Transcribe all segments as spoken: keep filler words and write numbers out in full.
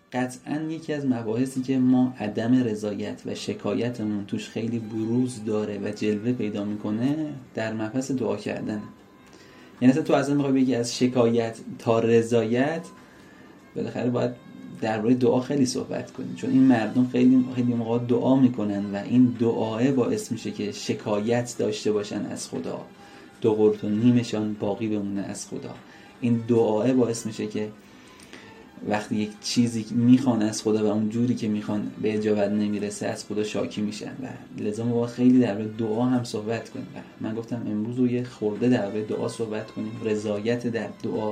قطعاً یکی از مباحثی که ما عدم رضایت و شکایتمون توش خیلی بروز داره و جلوه پیدا میکنه در مبحث دعا کردن. یعنی اصلا تو اصلا میخوای بگی از شکایت تا رضایت، بالاخره باید درباره دعا خیلی صحبت کنیم، چون این مردم خیلی خیلی موقع دعا میکنن و این دعاه باعث میشه که شکایت داشته باشن از خدا، دو قرط و نیمشان باقی بمونه از خدا. این دعاه باعث میشه که وقتی یک چیزی میخوان از خدا و اون جوری که میخوان به اجابت نمیرسه از خدا شاکی میشن و لذا ما باید خیلی درباره دعا هم صحبت کنیم. من گفتم امروز رو یه خورده درباره دعا صحبت کنیم، رضایت در دعا.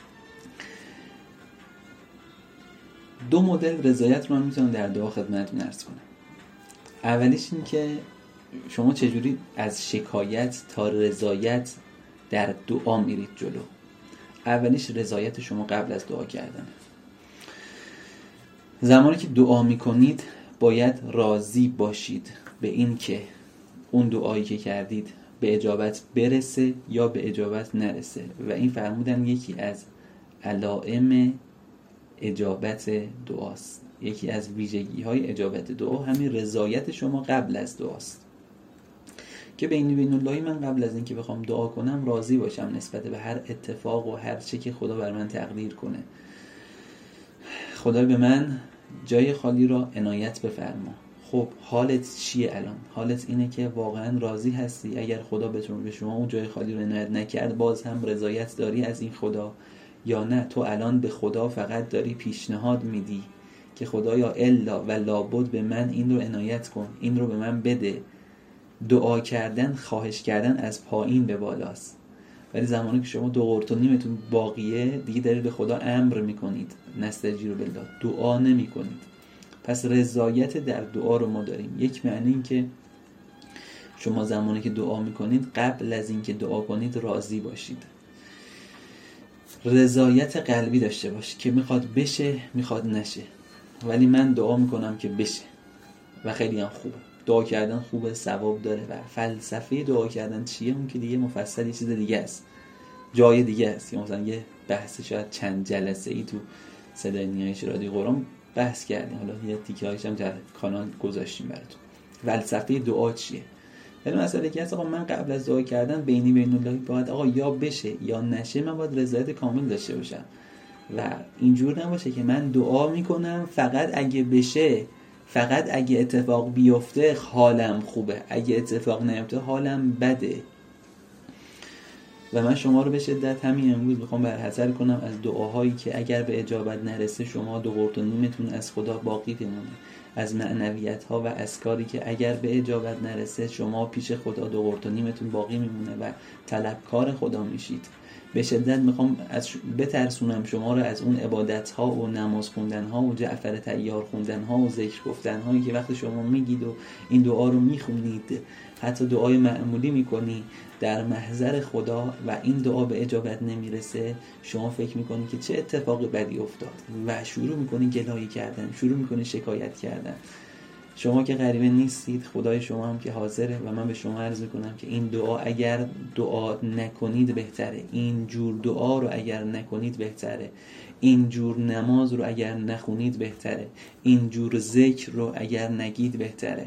دو مدل رضایت رو من میتونم در دعا خدمتتون عرض کنم. اولیش این که شما چجوری از شکایت تا رضایت در دعا میرید جلو. اولیش رضایت شما قبل از دعا کردن. زمانی که دعا میکنید باید راضی باشید به این که اون دعایی که کردید به اجابت برسه یا به اجابت نرسه و این فرمودن یکی از علائم اجابت دعاست. یکی از ویژگی های اجابت دعا همین رضایت شما قبل از دعاست که بینی بین اللهی من قبل از اینکه بخوام دعا کنم راضی باشم نسبت به هر اتفاق و هر چی که خدا بر من تقدیر کنه. خدا به من جای خالی را عنایت بفرما. خب حالت چیه الان؟ حالت اینه که واقعا راضی هستی اگر خدا بتونه به شما اون جای خالی رو عنایت نکرد باز هم رضایت داری از این خدا، یا نه تو الان به خدا فقط داری پیشنهاد میدی که خدایا الا و لابد به من این رو عنایت کن، این رو به من بده. دعا کردن، خواهش کردن از پایین به بالاست، ولی زمانی که شما دو قرط و نیمتون باقیه دیگه دارید به خدا امر میکنید، نستجیب بالله، دعا نمی کنید. پس رضایت در دعا رو ما داریم. یک معنی این که شما زمانی که دعا میکنید قبل از این که دعا کنید راضی باشید، رضایت قلبی داشته باشید که میخواد بشه میخواد نشه، ولی من دعا میکنم که بشه و خیلی هم خوبه. دعا کردن خوبه، ثواب داره و فلسفه دعا کردن چیه اون که دیگه مفصل یه چیز دیگه است، جای دیگه است. یا مثلا یه بحث شاید چند جلسه ای تو صدای نیایش رادیو قرآن بحث کردیم، حالا یه تیکه هایش هم در کانال گذاشتیم براتون. فلسفه دعا چیه؟ ولی مسئله که هست آقا من قبل از دعا کردن بینی بین اللهی باید آقا یا بشه یا نشه، من باید رضایت کامل داشته باشم و اینجور نباشه که من دعا میکنم فقط اگه بشه، فقط اگه اتفاق بیفته حالم خوبه، اگه اتفاق نیفته حالم بده. و من شما رو به شدت همین امروز میخوام برحذر کنم از دعاهایی که اگر به اجابت نرسه شما دو قرط و نیمتون از خدا باقی بمونه، از معنویت ها و اذکاری که اگر به اجابت نرسه شما پیش خدا دو قرط و نیمتون باقی میمونه و طلبکار خدا میشید. به شدت میخوام از بترسونم شما رو از اون عبادت ها و نماز خوندن ها و جعفر طیار خوندن ها و ذکر گفتن هایی که وقتی شما میگید و این دعا رو میخونید، حتی دعای معمولی میکنی در محضر خدا و این دعا به اجابت نمیرسه، شما فکر میکنی که چه اتفاق بدی افتاد و شروع میکنی گلایه کردن، شروع میکنی شکایت کردن. شما که غریبه نیستید، خدای شما هم که حاضره و من به شما عرض میکنم که این دعا اگر دعا نکنید بهتره، این جور دعا رو اگر نکنید بهتره، این جور نماز رو اگر نخونید بهتره، این جور ذکر رو اگر نگید بهتره.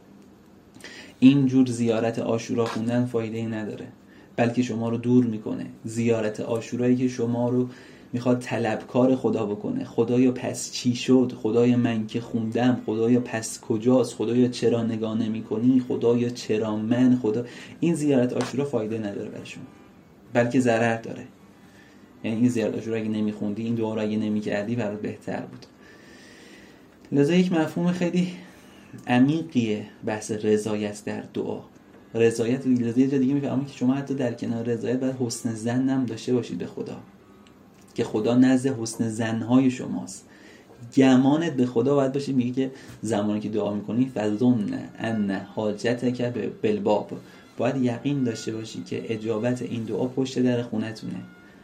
این جور زیارت عاشورا خوندن فایده‌ای نداره، بلکه شما رو دور میکنه. زیارت عاشورایی که شما رو میخواد طلبکار خدا بکنه، خدایا پس چی شد، خدایا من که خوندم، خدایا پس کجاست، خدایا چرا نگاه نمی‌کنی، خدایا چرا من، خدا، این زیارت عاشورا فایده نداره برای شما، بلکه ضرر داره. یعنی این زیارت عاشورا اگه نمیخوندی، این دعا رو اگه نمیکردی برات بهتر بود. لذا یک مفهوم خیلی عمیقیه بحث رضایت در دعا. رضایت لذا یه جا دیگه میفهمم که شما حتی در کنار رضایت باید حسن ظن هم داشته باشید به خدا، که خدا نزد حسن ظن‌های شماست. گمانت به خدا باید باشه، میگه که زمانی که دعا میکنی فظن ان حاجتک بالباب، باید یقین داشته باشی که اجابت این دعا پشت در خونتونه.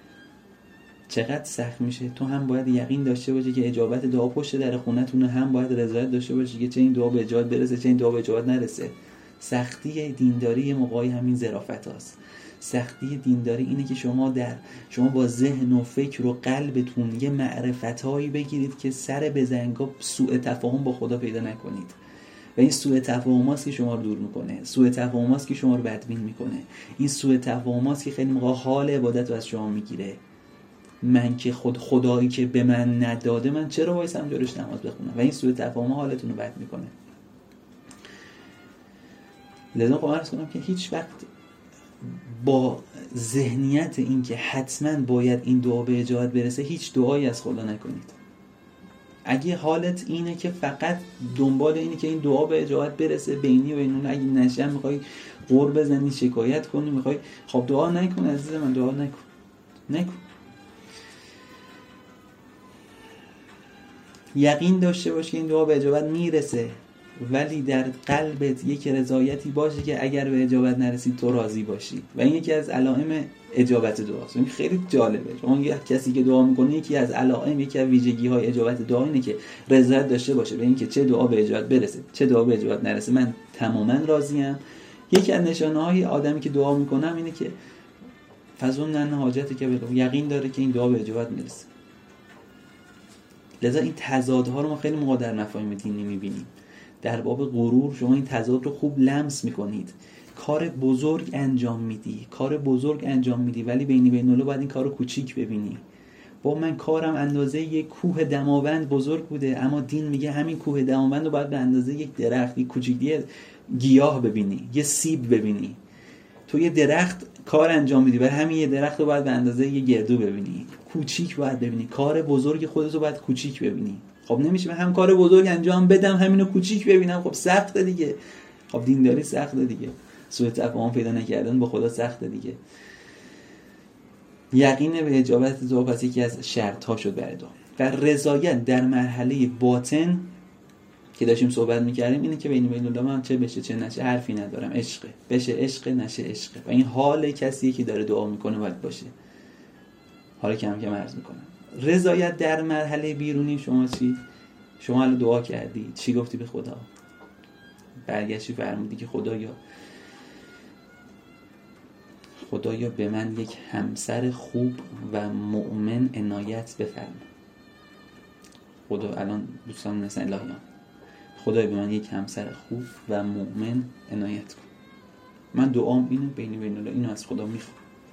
چقدر سخت میشه، تو هم باید یقین داشته باشی که اجابت دعا پشت در خونتونه، هم باید رضایت داشته باشی که چه این دعا به اجابت برسه چه این دعا به اجابت نرسه. سختی دینداری موقعی همین ظرافت هاست. سختی دینداری اینه که شما در شما با ذهن و فکر و قلبتون یه معرفتایی بگیرید که سر بزنگا سوء تفاهم با خدا پیدا نکنید و این سوء تفاهماست که شما رو دور میکنه، سوء تفاهماست که شما رو بدبین میکنه، این سوء تفاهماست که خیلی موقع حال عبادت رو از شما میگیره. من که خود خدایی که به من نداده من چرا وایسم جلوش نماز بخونم؟ و این سوء تفاهم حالتون رو بد میکنه. لذا قرارش کنم که هیچ وقت با ذهنیت این که حتما باید این دعا به اجابت برسه هیچ دعایی از خدا نکنید. اگه حالت اینه که فقط دنبال اینه که این دعا به اجابت برسه بینی و اینون، اگه نشه میخوای قور بزنی شکایت کنی، میخوای خب دعا نکن عزیز من، دعا نکن نکن. یقین داشته باش که این دعا به اجابت میرسه، ولی در قلبت یک رضایتی باشه که اگر به اجابت نرسید تو راضی باشی و این یکی از علائم اجابت دعاست. این خیلی جالبه. اون یک کسی که دعا میکنه یکی از علائم، یکی از ویژگی های اجابت دعا اینه که رضایت داشته باشه به این که چه دعا به اجابت برسه چه دعا به اجابت نرسه من تماما راضیم. یکی از نشانه های آدمی که دعا میکنه اینه که فزون حاجتی که بگم یقین داره که این دعا به اجابت میرسه. لذا این تضادها رو ما خیلی موقع در مفاهیم دینی میبینیم. در باب غرور شما این تضاد رو خوب لمس میکنید. کار بزرگ انجام میدی کار بزرگ انجام میدی ولی بینی بین اولو باید این کار رو کوچیک ببینی. با من کارم اندازه یک کوه دماوند بزرگ بوده، اما دین میگه همین کوه دماوند رو باید به اندازه یک درخت، یک کوچیکی گیاه ببینی، یه سیب ببینی. تو یه درخت کار انجام میدی ولی همین یه درخت رو باید به اندازه یه گردو ببینی، کوچیک باید ببینی. کار بزرگ خودت رو باید کوچیک ببینی. خب نمیشه من هم کار بزرگ انجام بدم همینو کوچیک ببینم، خب سخته دیگه. خب دینداری سخته دیگه، سوء تفاهم پیدا نکردن با خدا سخته دیگه. یقین به اجابت دعا پس یکی از شرط ها شد برای دعا. و رضایت در مرحله باطن که داشتیم صحبت میکردیم اینه که بین بین الله من چه بشه چه نشه حرفی ندارم، عشقه بشه عشق نشه عشقه. و این حال کسی که داره دعا میکنه باید باشه. حالا کم کم عرض میکنم. رضایت در مرحله بیرونی شما چی؟ شما الان دعا کردی، چی گفتی به خدا؟ برگشتی فرمودی که خدایا خدایا به من یک همسر خوب و مؤمن عنایت بفرما. خدا الان دوستان مثلا الهیان خدایا به من یک همسر خوب و مؤمن عنایت کن. من دعام اینه، بینی بین الله اینو از خدا میخوام.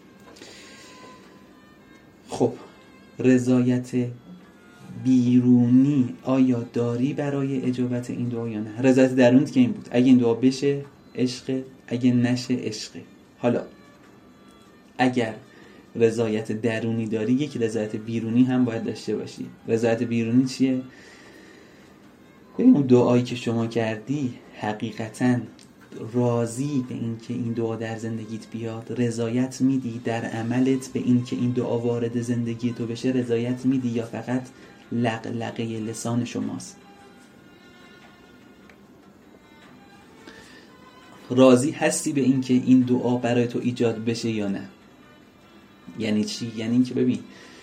خب رضایت بیرونی آیا داری برای اجابت این دعا یا نه؟ رضایت درونیت که این بود اگه این دعا بشه عشق، اگه نشه عشق. حالا اگر رضایت درونی داری یک رضایت بیرونی هم باید داشته باشی. رضایت بیرونی چیه؟ ببین اون دعایی که شما کردی حقیقتاً راضی به این که این دعا در زندگیت بیاد، رضایت میدی در عملت به این که این دعا وارد زندگی تو بشه، رضایت میدی یا فقط لقلقه لسان شماست؟ راضی هستی به این که این دعا برای تو ایجاد بشه یا نه؟ یعنی چی؟ یعنی این که ببین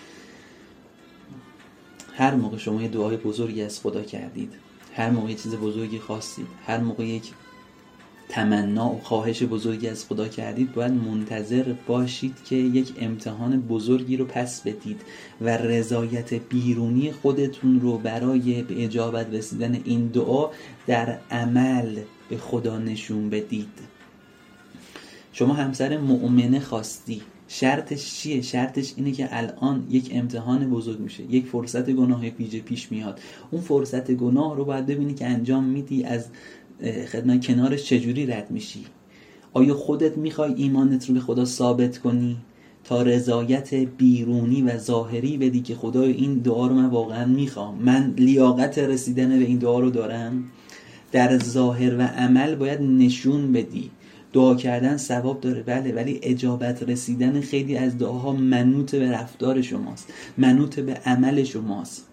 هر موقع شما یه دعای بزرگی از خدا کردید، هر موقع یه چیز بزرگی خواستید، هر موقع یک تمنا و خواهش بزرگی از خدا کردید، باید منتظر باشید که یک امتحان بزرگی رو پس بدید و رضایت بیرونی خودتون رو برای به اجابت رسیدن این دعا در عمل به خدا نشون بدید. شما همسر مؤمنه خواستی، شرطش چیه؟ شرطش اینه که الان یک امتحان بزرگ میشه، یک فرصت گناه پیش پیش میاد. اون فرصت گناه رو باید ببینی که انجام میدی، از خدمت کنارش چجوری رد میشی. آیا خودت میخوای ایمانت رو به خدا ثابت کنی تا رضایت بیرونی و ظاهری بدی که خدای این دعا رو من واقعا میخوام، من لیاقت رسیدن به این دعا رو دارم؟ در ظاهر و عمل باید نشون بدی. دعا کردن ثواب داره بله، ولی اجابت رسیدن خیلی از دعاها منوط به رفتار شماست، منوط به عمل شماست.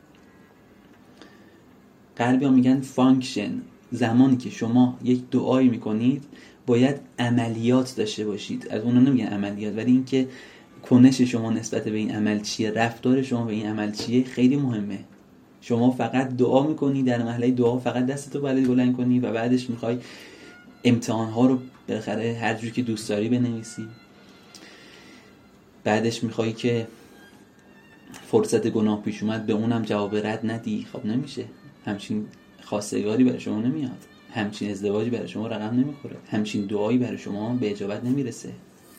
غربی ها میگن فانکشن. زمانی که شما یک دعایی میکنید باید عملیات داشته باشید. از اونها نمیگن عملیات، ولی این که کنش شما نسبت به این عمل چیه، رفتار شما به این عمل چیه خیلی مهمه. شما فقط دعا میکنی، در مرحله دعا فقط دستتو بالا بلند کنی و بعدش میخوای امتحانها رو بالاخره هر جوری که دوست داری بنویسی. بعدش میخوای که فرصت گناه پیش اومد به اونم جواب رد ندی. خب نمیشه. همچین خواستگاری برای شما نمیاد، همچین ازدواجی برای شما رقم نمیخوره، همچین دعایی برای شما به اجابت نمیرسه.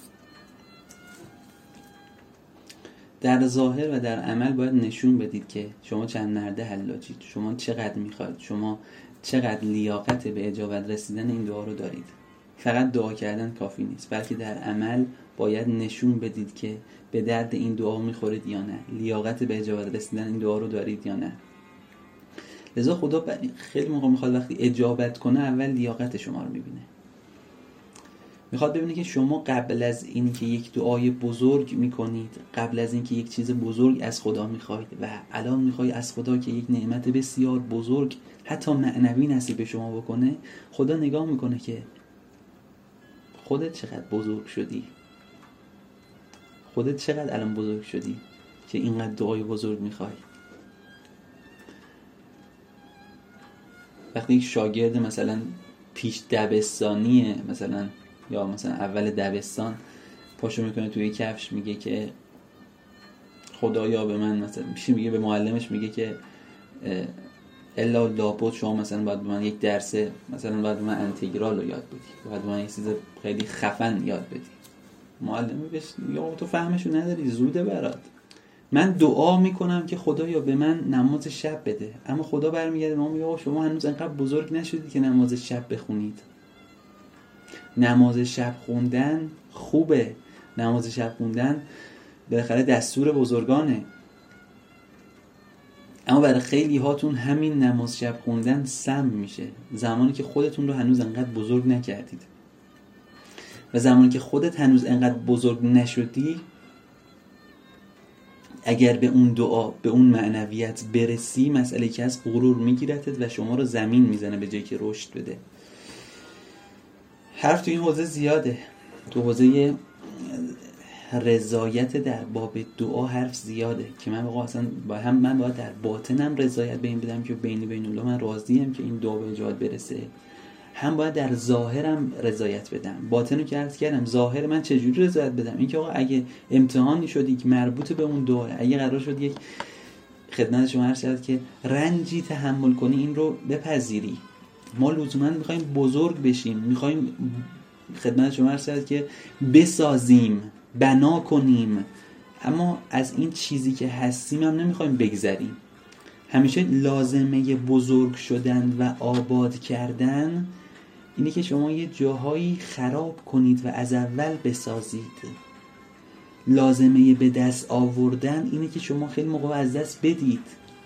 در ظاهر و در عمل باید نشون بدید که شما چند نرده حلاجید، شما چقدر میخواید، شما چقدر لیاقت به اجابت رسیدن این دعا رو دارید. فقط دعا کردن کافی نیست، بلکه در عمل باید نشون بدید که به درد این دعا میخورید یا نه، لیاقت به اجابت رسیدن این دعا رو دارید یا نه. لذا خدا خیلی موقع میخواد وقتی اجابت کنه اول لیاقت شما رو میبینه. میخواد ببینه که شما قبل از این که یک دعای بزرگ میکنید، قبل از این که یک چیز بزرگ از خدا میخواید و الان میخوای از خدا که یک نعمت بسیار بزرگ حتی معنوی نصیب به شما بکنه، خدا نگاه میکنه که خودت چقدر بزرگ شدی، خودت چقدر الان بزرگ شدی که اینقدر دعای بزرگ میخوای. وقتی یک شاگرد مثلا پیش دبستانیه مثلا یا مثلا اول دبستان پاشو میکنه توی کفش میگه که خدایا به من مثلا میشه، میگه به معلمش میگه که الا لابد شما مثلا باید به من یک درس مثلا باید به من انتگرال رو یاد بدی، باید به من یک چیز خیلی خفن یاد بدی. معلم میگه یا تو فهمشو نداری، زوده برات. من دعا میکنم که خدایا به من نماز شب بده، اما خدا برمیگرده ما میگه شما هنوز انقدر بزرگ نشدید که نماز شب بخونید. نماز شب خوندن خوبه، نماز شب خوندن بالاخره دستور بزرگانه، اما برای خیلی هاتون همین نماز شب خوندن سم میشه زمانی که خودتون رو هنوز انقدر بزرگ نکردید. و زمانی که خودت هنوز انقدر بزرگ نشدی، اگر به اون دعا به اون معنویت برسی، مسئله که از غرور میگیرتت و شما رو زمین میزنه به جایی که رشد بده. حرف تو این حوزه زیاده، تو حوزه رضایت در باب دعا حرف زیاده که من واقعا اصلا با هم من باید در باطنم رضایت به این بدم که بینی بین الله من راضیم که این دعا به اجابت برسه، هم باید در ظاهرم رضایت بدم. باطنو که عرض کردم، ظاهر من چجوری رضایت بدم؟ این که آقا اگه امتحانی شدی که مربوط به اون دعا، اگه قرار شد یک خدمت شما عرض کرد که رنجی تحمل کنی، این رو بپذیری. ما لزوما میخوایم بزرگ بشیم، میخوایم خدمت شما عرض کرد که بسازیم، بنا کنیم، اما از این چیزی که هستیم هم نمیخوایم بگذریم. همیشه لازمه بزرگ شدن و آباد کردن اینه که شما یه جاهایی خراب کنید و از اول بسازید. لازمه به دست آوردن اینه که شما خیلی موقع از دست بدید.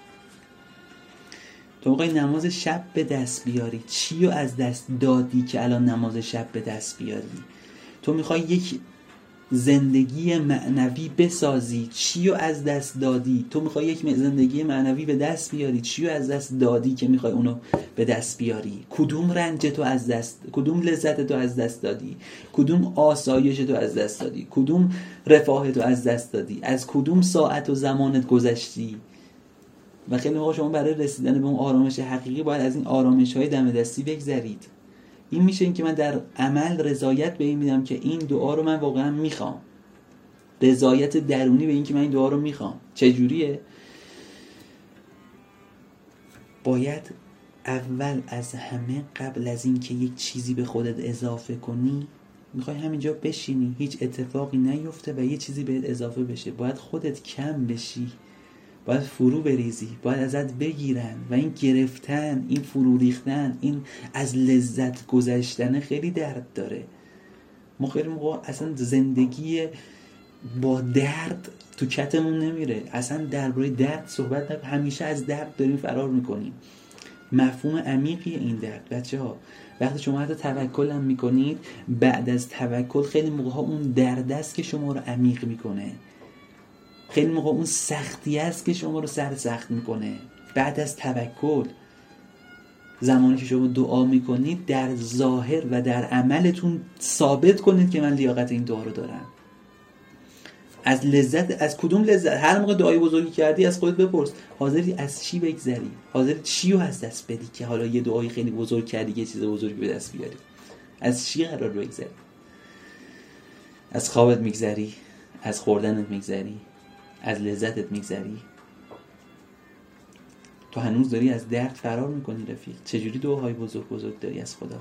تو موقعی نماز شب به دست بیاری، چی رو از دست دادی که الان نماز شب به دست بیاری؟ تو میخوای یک زندگی معنوی بسازی، چی رو از دست دادی؟ تو میخوای یک زندگی معنوی به دست بیاری، چی رو از دست دادی که میخوای اونو به دست بیاری؟ کدوم رنج تو از دست، کدوم لذت تو از دست دادی؟ کدوم آسایش تو از دست دادی؟ کدوم رفاه تو از دست دادی؟ از کدوم ساعت و زمانت گذشتی؟ و خیلی موقع شما برای رسیدن به اون آرامش حقیقی باید از این آرامش های دم دستی بگذرید. این میشه این که من در عمل رضایت به این میدم که این دعا رو من واقعا میخوام، رضایت درونی به این که من این دعا رو میخوام. چجوریه؟ باید اول از همه قبل از این که یک چیزی به خودت اضافه کنی، میخوای همینجا بشینی هیچ اتفاقی نیفته و یه چیزی بهت اضافه بشه، باید خودت کم بشی، باید فرو بریزی، باید ازت بگیرن. و این گرفتن، این فرو ریختن، این از لذت گذشتن خیلی درد داره. ما خیلی موقع اصلا زندگی با درد تو کتمون نمیره، اصلا درباره درد صحبت نکنیم، همیشه از درد داریم فرار میکنیم. مفهوم عمیقی این درد بچه ها. وقتی شما حتی توکل هم میکنید، بعد از توکل خیلی موقع ها اون درد است که شما رو عمیق میکنه، خیلی موقع اون سختی است که شما رو سر سخت میکنه. بعد از توکل، زمانی که شما دعا میکنید، در ظاهر و در عملتون ثابت کنید که من لیاقت این دعا رو دارم. از لذت، از کدوم لذت؟ هر موقع دعای بزرگی کردی از خودت بپرس حاضری از چی بگذری؟ حاضری چی رو از دست بدی که حالا یه دعای خیلی بزرگ کردی که یه چیز بزرگی به دست بیاری؟ از چی قرار بگذری؟ از خوابت میگذری؟ از خوردنت میگذری، از لذتت میگذری. تو هنوز داری از درد فرار میکنی رفیق. چجوری دعاهای بزرگ بزرگ داری از خدا؟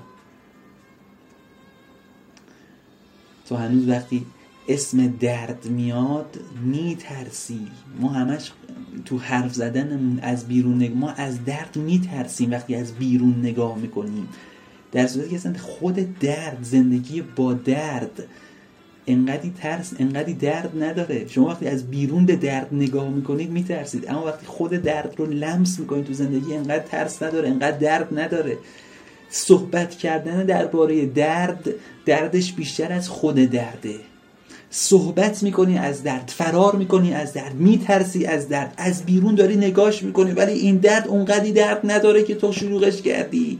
تو هنوز وقتی اسم درد میاد میترسی. ما همش تو حرف زدن از بیرون نگ... ما از درد میترسیم وقتی از بیرون نگاه میکنیم، در صورتی که اصلا خود درد، زندگی با درد انقدی ترس، انقدی درد نداره. شما وقتی از بیرون به درد نگاه میکنید میترسید، اما وقتی خود درد رو لمس میکنید تو زندگی انقدر ترس نداره، انقدر درد نداره. صحبت کردن درباره درد، دردش بیشتر از خود درده. صحبت میکنی از درد، فرار میکنی از درد، میترسی از درد، از بیرون داری نگاش میکنی، ولی این درد اونقدی درد نداره که تو شلوغش کردی.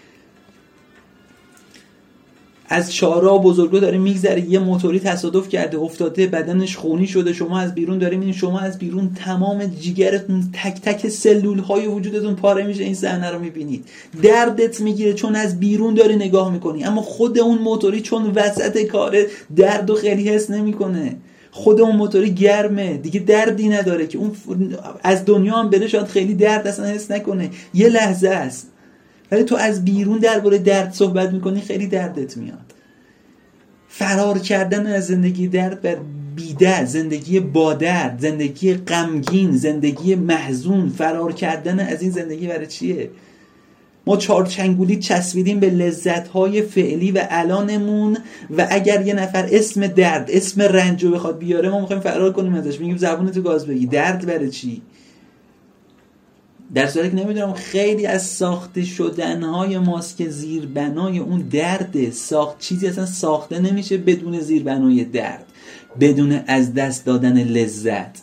از شارع بزرگو داره میگذره، یه موتوری تصادف کرده افتاده، بدنش خونی شده، شما از بیرون داری میبینید، شما از بیرون تمام جیگرتون، تک تک سلول های وجودتون پاره میشه، این صحنه رو میبینید، دردت میگیره چون از بیرون داری نگاه میکنی. اما خود اون موتوری چون وسط کاره دردو خیلی حس نمیکنه، خود اون موتوری گرمه دیگه، دردی نداره که اون از دنیا هم بره شاید خیلی درد اصلا حس نکنه، یه لحظه است. ولی تو از بیرون درباره درد صحبت میکنی، خیلی دردت میاد. فرار کردن از زندگی درد و بی‌درد، زندگی با درد، زندگی غمگین، زندگی محزون، فرار کردن از این زندگی برای چیه؟ ما چارچنگولی چسبیدیم به لذت‌های فعلی و الانمون، و اگر یه نفر اسم درد، اسم رنجو بخواد بیاره، ما میخوایم فرار کنیم ازش، میگیم زبونتو گاز بگی، درد برای چی؟ در صورتی که نمیدونم خیلی از ساخته شدنهای ماست که زیربنای اون درده. ساخت چیزی اصلا ساخته نمیشه بدون زیربنای درد، بدون از دست دادن لذت.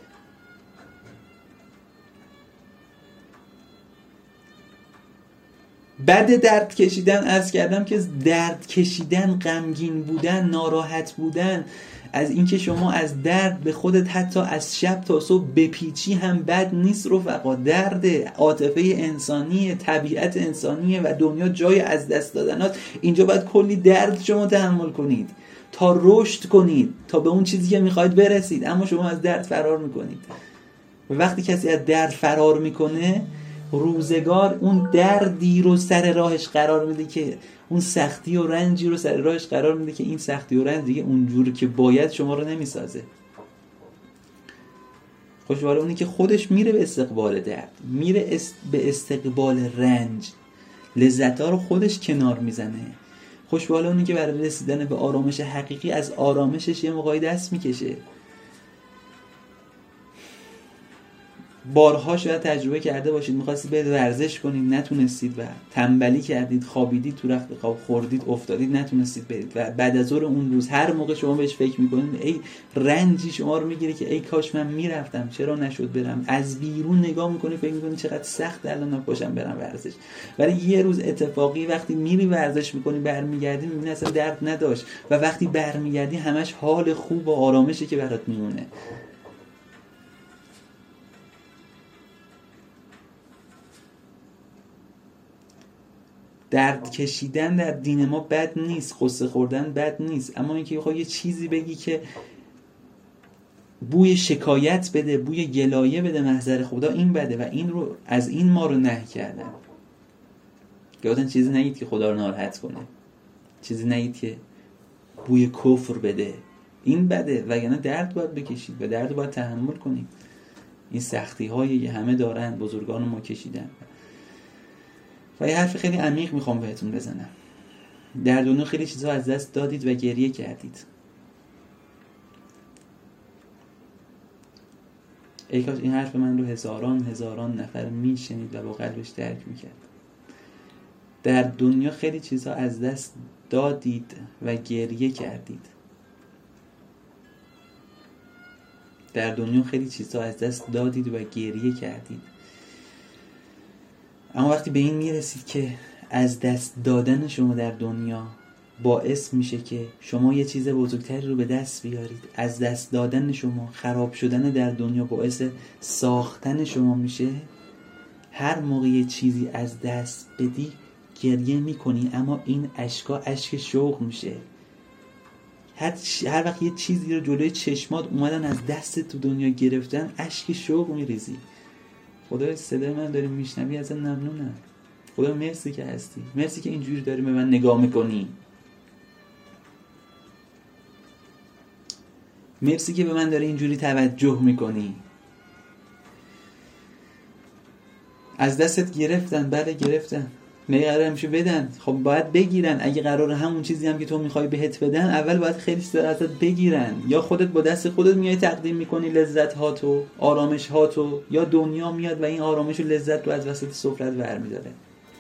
بعد درد کشیدن عرض کردم که درد کشیدن، غمگین بودن، ناراحت بودن، از اینکه شما از درد به خودت حتی از شب تا صبح بپیچی هم بد نیست رفقا. درد عاطفه انسانیه، طبیعت انسانیه و دنیا جای از دست دادنات. اینجا باید کلی درد شما تحمل کنید تا رشد کنید، تا به اون چیزی که میخواید برسید، اما شما از درد فرار میکنید. و وقتی کسی از درد فرار میکنه، روزگار اون دردی رو سر راهش قرار میده که اون سختی و رنجی رو سر راهش قرار میده که این سختی و رنج دیگه اونجور که باید شما رو نمیسازه. خوشحال اونی که خودش میره به استقبال درد، میره است به استقبال رنج، لذت‌ها رو خودش کنار میزنه. خوشحال اونی که برای رسیدن به آرامش حقیقی از آرامشش یه موقعی دست میکشه. بارها شاید تجربه کرده باشید میخواستید برید ورزش کنید نتونستید، و تنبلی کردید، خوابیدید، تو رخت خواب خوردید، افتادید، نتونستید برید، و بعد از ظهر اون روز هر موقع شما بهش فکر میکنید ای رنجی شما رو میگیره که ای کاش من میرفتم، چرا نشد برم. از بیرون نگاه میکنی فکر میکنی چقدر سخت الان باشم برم ورزش، ولی یه روز اتفاقی وقتی میری ورزش میکنی برمیگردی میبینی اصلا درد نداشت، و وقتی برمیگردی همش حال خوب و آرامشه که برات میمونه. درد کشیدن در دین ما بد نیست، قصه خوردن بد نیست، اما اینکه خب یه چیزی بگی که بوی شکایت بده، بوی گلایه بده محضر خدا، این بده، و این رو از این ما رو نهی کردن. گفتن چیزی نگید که خدا رو ناراحت کنه، چیزی نگید که بوی کفر بده، این بده، وگرنه درد باید بکشید و درد باید تحمل کنید. این سختی هایی همه دارن، بزرگان ما کشیدن. و یه حرف خیلی عمیق میخوام بهتون بزنم. در دنیا خیلی چیزها از دست دادید و گریه کردید. ای کاش این حرف من رو هزاران هزاران نفر میشنید و با قلبش درک میکرد. در دنیا خیلی چیزها از دست دادید و گریه کردید. در دنیا خیلی چیزها از دست دادید و گریه کردید. اما وقتی به این میرسید که از دست دادن شما در دنیا باعث میشه که شما یه چیز بزرگتری رو به دست بیارید، از دست دادن شما، خراب شدن در دنیا باعث ساختن شما میشه، هر موقع یه چیزی از دست بدی گریه میکنی، اما این اشکا اشک شوق میشه. هر, هر وقت یه چیزی رو جلوی چشمات اومدن از دست تو دنیا گرفتن، اشک شوق میریزی. خدای صدای من داری میشنوی، ازت ممنونم. خدا مرسی که هستی، مرسی که اینجوری داری به من نگاه میکنی، مرسی که به من داری اینجوری توجه میکنی. از دستت گرفتن، بله گرفتن، می قرار همیشه بدن، خب باید بگیرن. اگه قراره همون چیزی هم که تو میخوای بهت بدن، اول باید خیلی سر ازت بگیرن. یا خودت با دست خودت میای تقدیم میکنی لذت هاتو، آرامش هاتو، یا دنیا میاد و این آرامش و لذت رو از وسط سفرت برمیداره.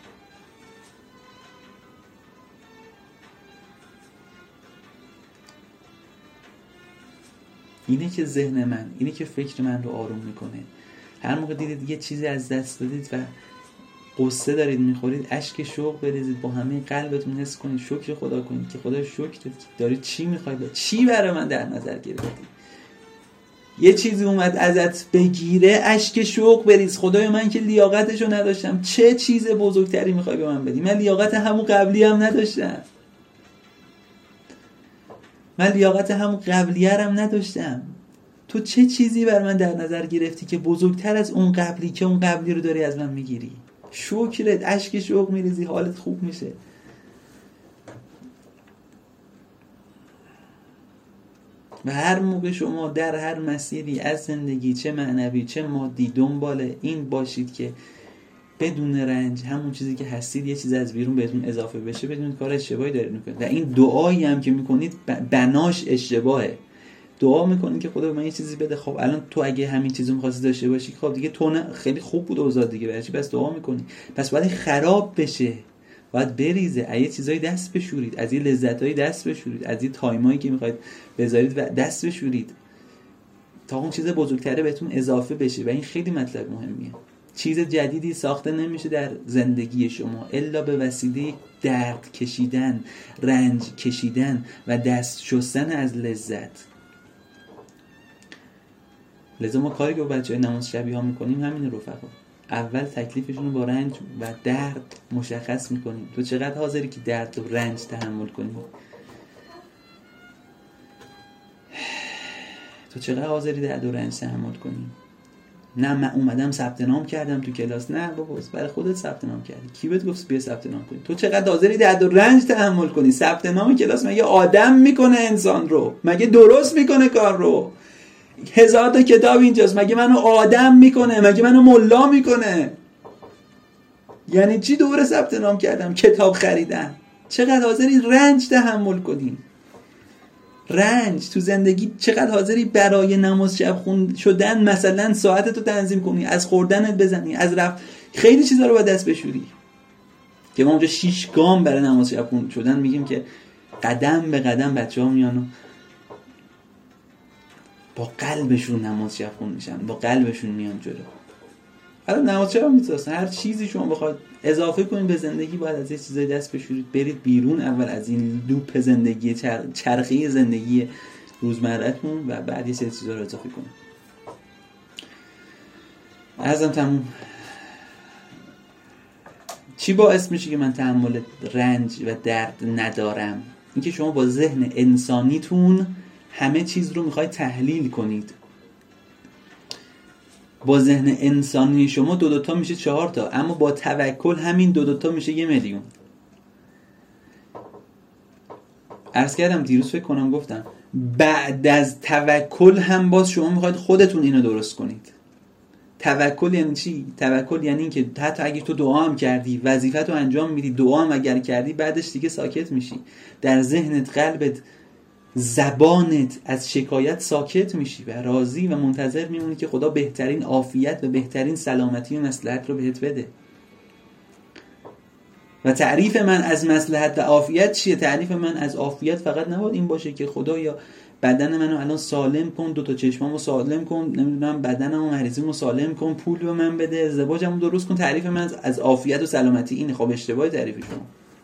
اینه که ذهن من، اینه که فکر من رو آروم میکنه. هر موقع دیدید یه چیزی از دست دادید و قصه دارید میخورید، اشک شوق بریزید، با همه قلبتون حس کنید، شکر خدا کنید که خدا شکر دارید. چی میخواید؟ چی برای من در نظر گرفتی؟ یه چیزی اومد ازت بگیره، اشک شوق بریز. خدای من که لیاقتشو نداشتم، چه چیز بزرگتری میخوای به من بدی؟ من لیاقت همون قبلی هم نداشتم، من لیاقت همون قبلیه هم نداشتم. تو چه چیزی بر من در نظر گرفتی که بزرگتر از اون قبلی که اون قبلی رو داری از من میگیری؟ شکرت، اشک شوق میریزی، حالت خوب میشه. و هر موقع شما در هر مسیری از زندگی، چه معنوی چه مادی، دنبال این باشید که بدون رنج همون چیزی که هستید یه چیز از بیرون بهتون اضافه بشه، بدون کار اشتباهی دارید میکنید. و این دعایی هم که میکنید بناش اشتباهه. دعا میکنید که خدا به من یه چیزی بده. خب الان تو اگه همین چیزو می‌خواستی داشته باشی، خب دیگه تو نه خیلی خوب بود اوضاع دیگه، برای چی بس دعا میکنی؟ پس باید خراب بشه، باید بریزه. از یه چیزای دست بشورید، از یه لذتایی دست بشورید، از یه تایمایی که میخواید بذارید و دست بشورید تا اون چیز بزرگتره بهتون اضافه بشه. و این خیلی مطلب مهمیه. چیز جدیدی ساخته نمیشه در زندگی شما الا به وسیله درد کشیدن، رنج کشیدن و دست شستن از لذت. لذا ما کاری که با بچه‌های نماز شبی ها میکنیم همین رفقا. اول تکلیفشون رو با رنج و درد مشخص میکنیم. تو چقدر حاضری که درد و رنج تحمل کنی؟ تو چقدر حاضری درد و رنج تحمل کنی؟ نه من اومدم ثبت نام کردم تو کلاس. نه بابا، برای خودت ثبت نام کردی. کی بهت گفت بیا ثبت نام کنی؟ تو چقدر حاضری درد و رنج تحمل کنی؟ ثبت نام کلاس مگه آدم میکنه انسان رو؟ مگه درست میکنه کار رو؟ هزار تا کتاب اینجاست، مگه منو آدم میکنه؟ مگه منو ملا میکنه؟ یعنی چی دوره ثبت نام کردم، کتاب خریدم؟ چقدر حاضری رنج تحمل کنی؟ رنج تو زندگی چقدر حاضری برای نماز شب خون شدن مثلا ساعتتو تنظیم کنی، از خوردنت بزنی، از رفت خیلی چیزا رو با دست بشوری. که ما اونجا شیش گام برای نماز شب خون شدن میگیم که قدم به قدم بچه‌ها میان و با قلبشون نماز شب خون میشن، با قلبشون میان جلو. حالا نماز شب میتونستن هر چیزی شما بخواد اضافه کنید به زندگی، باید از یه چیزای دست بشورید، برید بیرون اول از این لوپ زندگی، چرخه زندگی روزمره‌تون، و بعد یه سری چیزا رو اضافه کنید. ازم تموم. چی باعث میشه که من تحمل رنج و درد ندارم؟ اینکه شما با ذهن انسانیتون همه چیز رو میخواید تحلیل کنید. با ذهن انسانی شما دو دوتا میشه چهار تا، اما با توکل همین دو دوتا میشه یه میلیون. عرض کردم دیروز، فکر کنم گفتم، بعد از توکل هم باز شما میخواید خودتون اینو درست کنید. توکل یعنی چی؟ توکل یعنی این که حتی اگه تو دعا هم کردی، وظیفت رو انجام میدی، دعا هم اگر کردی، بعدش دیگه ساکت میشی. در ذهنت، قلبت، زبانت از شکایت ساکت میشی و راضی و منتظر میمونی که خدا بهترین عافیت و بهترین سلامتی و مصلحت رو بهت بده. و تعریف من از مصلحت و عافیت چیه؟ تعریف من از عافیت فقط نباید این باشه که خدایا بدن منو الان سالم کن، دو تا چشمامو سالم کن، نمیدونم بدنمو مریضیمو سالم کن، پول به من بده، ازدواجمو درست کن. تعریف من از عافیت و سلامتی اینه. خب اشتباه تعریف شما.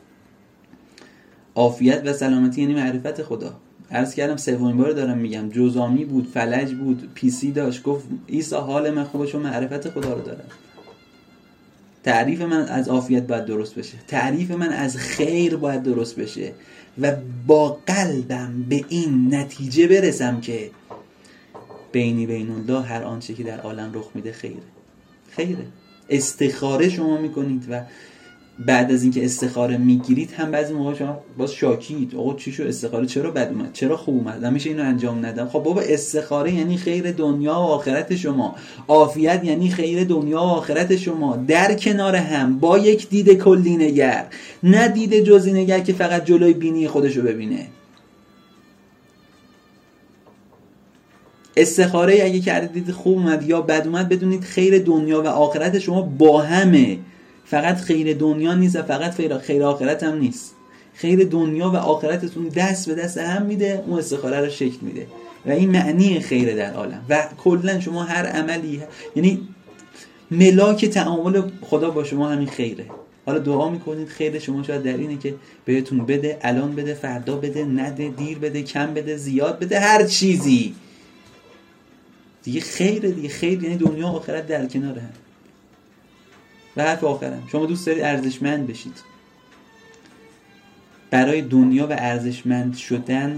عافیت و سلامتی یعنی معرفت خدا. عرض کردم سومین بار دارم میگم، جزامی بود، فلج بود، پیسی داشت، گفت عیسی حال من خوبه چون معرفت خدا رو دارم. تعریف من از عافیت باید درست بشه، تعریف من از خیر باید درست بشه و با قلبم به این نتیجه برسم که بینی بین الله هر آنچه که در عالم رخ میده خیره. خیره. استخاره شما میکنید و بعد از اینکه استخاره میگیرید هم بعضی موقع شما باز شاکید، آقا چی شو استخاره چرا بد اومد، چرا خوب اومد، همیشه اینو انجام ندم. خب بابا استخاره یعنی خیر دنیا و آخرت شما، عافیت یعنی خیر دنیا و آخرت شما، در کنار هم با یک دید کلی نگر، نه دید جزئی نگر که فقط جلوی بینی خودشو ببینه. استخاره اگه کردید خوب اومد یا بد اومد، بدونید خیر دنیا و آخرت شما با همه. فقط خیر دنیا نیست و فقط خیر, خیر آخرت هم نیست. خیر دنیا و آخرتتون دست به دست هم میده، اون استخاره رو شکل میده و این معنی خیر در عالم. و کلا شما هر عملی، یعنی ملاک تعامل خدا با شما همین خیره. حالا دعا میکنید خیر شما شاید در اینه که بهتون بده، الان بده، فردا بده، نده، دیر بده، کم بده، زیاد بده، هر چیزی دیگه خیره دیگه. خیر یعنی دنیا و آخرت در کنار هم. و حرف آخرم، شما دوست دارید ارزشمند بشید، برای دنیا و ارزشمند شدن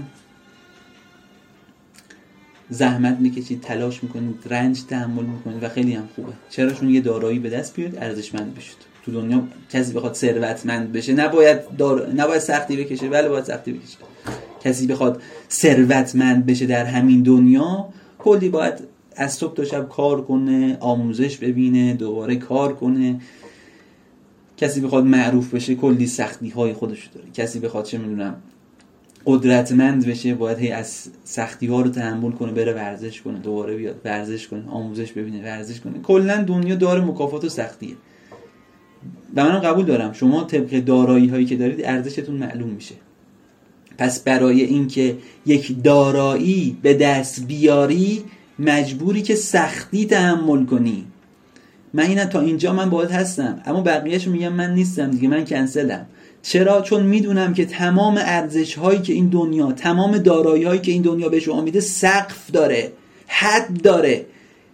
زحمت میکشید، تلاش میکنید، رنج تحمل میکنید و خیلی هم خوبه. چرا؟ چون یه دارایی به دست بیارید ارزشمند بشید. تو دنیا کسی بخواد ثروتمند بشه نباید دار... نباید سختی بکشه، بله باید سختی بکشه. کسی بخواد ثروتمند بشه در همین دنیا کلی باید از صبح تا شب کار کنه، آموزش ببینه، دوباره کار کنه. کسی بخواد معروف بشه کلی سختی های خودشو داره. کسی بخواد چه میدونم قدرتمند بشه باید هی از سختی ها رو تحمل کنه، بره ورزش کنه، دوباره بیاد ورزش کنه، آموزش ببینه، ورزش کنه. کلا دنیا داره مکافات و سختیه. و منم قبول دارم شما طبق دارایی هایی که دارید ارزشتون معلوم میشه. پس برای اینکه یک دارایی به دست بیاری مجبوری که سختی تحمل کنی. من اینا تا اینجا من باید هستم، اما بقیه‌اش میگم من نیستم دیگه، من کنسلم. چرا؟ چون میدونم که تمام ارزش هایی که این دنیا، تمام دارایی هایی که این دنیا به شما میده سقف داره، حد داره.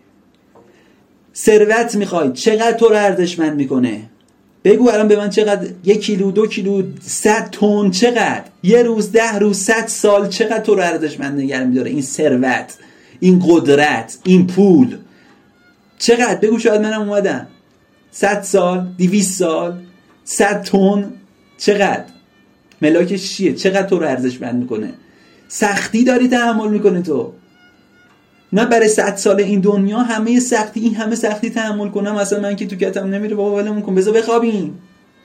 ثروت میخواید، چقدر تو رو ارزشمند میکنه؟ بگو الان به من چقدر، یک کیلو، دو کیلو، صد تن، چقدر؟ یه روز، ده روز، صد سال چقدر تو رو ارزشمند نگه میداره؟ این ثروت، این قدرت، این پول چقدر؟ بگو شاید منم اومدم صد سال، دویست سال، صد تن، چقدر؟ ملاکش چیه؟ چقدر تو رو ارزشمند میکنه؟ سختی داری تحمل میکنه تو. نه برای صد سال این دنیا همه سختی، این همه سختی تحمل کنم، مثلا من که تو کتم نمیره بابا ولمون کن بذار بخوابیم.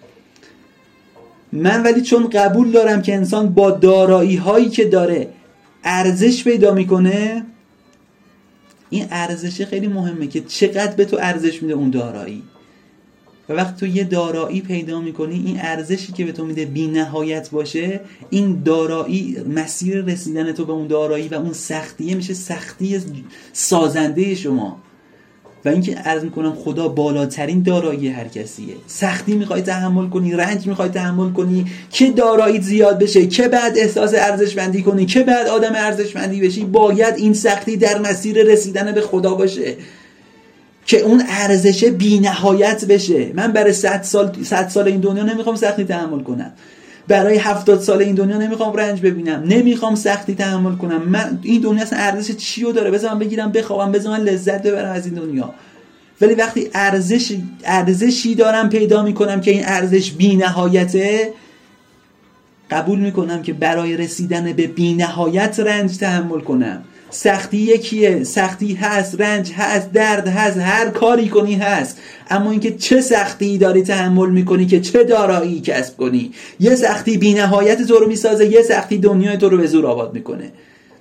من ولی چون قبول دارم که انسان با دارایی هایی که داره ارزش پیدا میکنه، این ارزش خیلی مهمه که چقدر به تو ارزش میده اون دارایی. و وقتی تو یه دارایی پیدا میکنی، این ارزشی که به تو میده بی نهایت باشه، این دارایی، مسیر رسیدن تو به اون دارایی و اون سختیه میشه سختی سازنده شما. و اینکه عرض میکنم خدا بالاترین دارایی هر کسیه. سختی میخوای تحمل کنی، رنج میخوای تحمل کنی که دارایی زیاد بشه، که بعد احساس ارزشمندی کنی، که بعد آدم ارزشمندی بشی، باید این سختی در مسیر رسیدن به خدا باشه که اون ارزش بی نهایت بشه. من برای صد سال صد سال این دنیا نمیخوام سختی تحمل کنم، برای هفتاد سال این دنیا نمیخوام رنج ببینم، نمیخوام سختی تحمل کنم. من این دنیا اصلا ارزش چی رو داره؟ بذار من بگیرم بخوابم، بذار من لذت ببرم از این دنیا. ولی وقتی ارزش ارزشی دارم پیدا میکنم که این ارزش بی نهایته، قبول میکنم که برای رسیدن به بی نهایت رنج تحمل کنم. سختی یکیه، سختی هست، رنج هست، درد هست، هر کاری کنی هست، اما اینکه چه سختی داری تحمل میکنی که چه دارایی کسب کنی. یه سختی بی نهایت تو رو میسازه، یه سختی دنیای تو رو به زور آباد میکنه.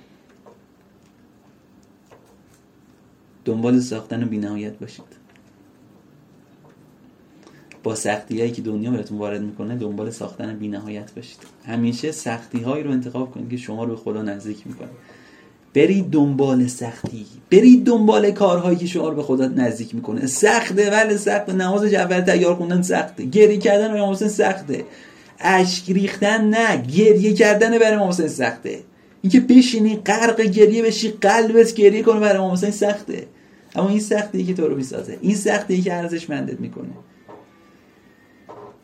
دنبال ساختن بی نهایت باشید. با سختی هایی که دنیا بهتون وارد میکنه دنبال ساختن بی نهایت باشید. همیشه سختی هایی رو انتخاب کنید که شما رو به خدا نزدیک میکنه. برید دنبال سختی، برید دنبال کارهایی که شما رو به خدا نزدیک میکنه. سخته، ولی سخته. نماز جعفر تیار خوندن سخته، گریه کردن برای امام حسین سخته، اشک ریختن نه، گریه کردن برای امام حسین سخته. اینکه بشینی غرق گریه بشی، قلبت گریه کنه برای امام حسین سخته، اما این سختیه که تو رو میسازه، این سختیه که ارزشمندت میکنه.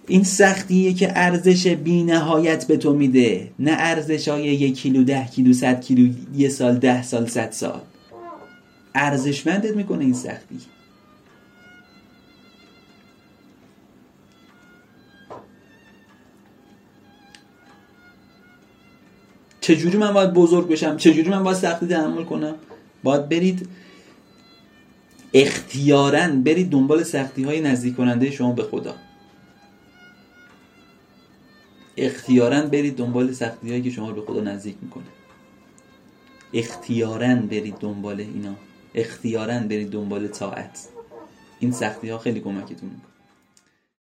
این سختیه که ارزش بی نهایت به تو میده، نه ارزش های یک کیلو، ده کیلو، صد کیلو، یه سال، ده سال، صد سال. ارزشمندت میکنه این سختی. چجوری من باید بزرگ بشم؟ چجوری من باید سختی تحمل کنم؟ باید برید اختیاراً برید دنبال سختی های نزدیک کننده شما به خدا. اختیاراً برید دنبال سختی هایی که شما رو به خدا نزدیک میکنه. اختیاراً برید دنبال اینا. اختیاراً برید دنبال طاعت. این سختی ها خیلی کمکتون میکنه.